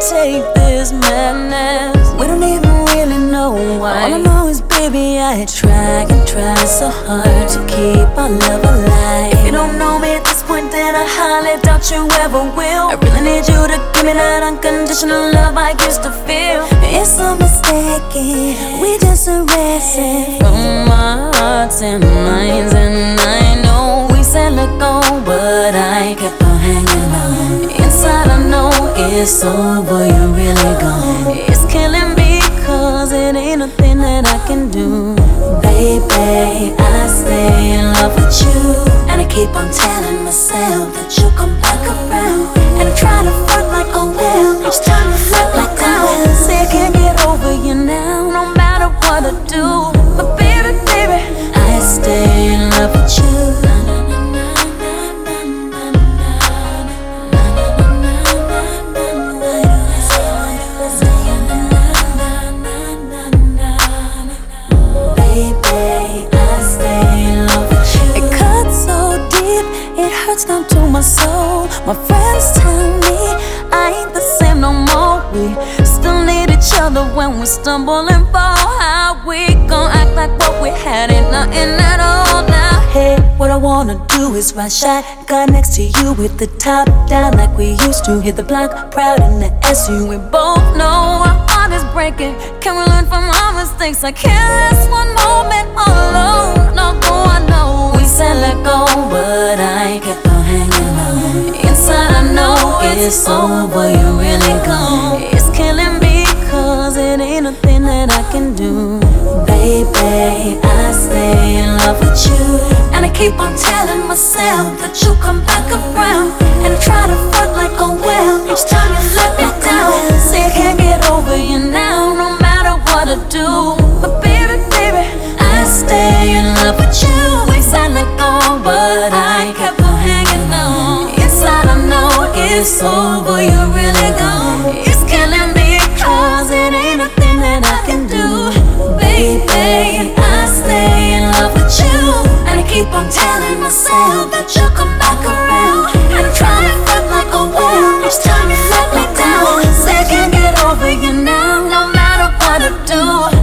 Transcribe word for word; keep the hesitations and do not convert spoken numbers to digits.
take this madness. We don't even really know why. All I know is, baby, I try and try so hard to keep our love alive. If you don't know me at this point, then I highly doubt you ever will. I really need you to give me that unconditional love I used to feel. It's so mistaken, we just arrested from our hearts and minds. And I know we said let go, but I kept on hanging on. Inside I know it's over, you're really gone. It's killing me cause it ain't nothing that I can do. Baby, I stay in love with you, and I keep on telling myself that you'll come back around. And I try to front like a will, each time you flip like down. Say I can't get over you now, no matter what I do. But baby, baby, I stay in love with you. Down to my soul. My friends tell me I ain't the same no more. We still need each other when we stumble and fall. How we gon' act like what we had ain't nothing at all now? Hey, what I wanna do is ride shotgun next to you with the top down like we used to. Hit the block proud in the S U. We both know our heart is breaking. Can we learn from our mistakes? I can't last one moment all alone. No, go, I know we said let go, but I kept on hanging on. Inside I know it's over, you're really gone. It's killing me cause it ain't nothing that I can do. Baby, I stay in love with you, and I keep on telling myself that you'll come back around. And I try to front like a will, each time you let me down. Say I can't get over you now, no matter what I do. But baby, baby, I stay in love with you. We said let go, but I kept on hanging on. Inside I know it's over, you're really gone. It's killing me cause it ain't nothing that I can do. Baby, I stay in love with you, and I keep on telling myself that you'll come back around. And I try to front like a will, each time you let me down. Say I can't get over you now, no matter what I do.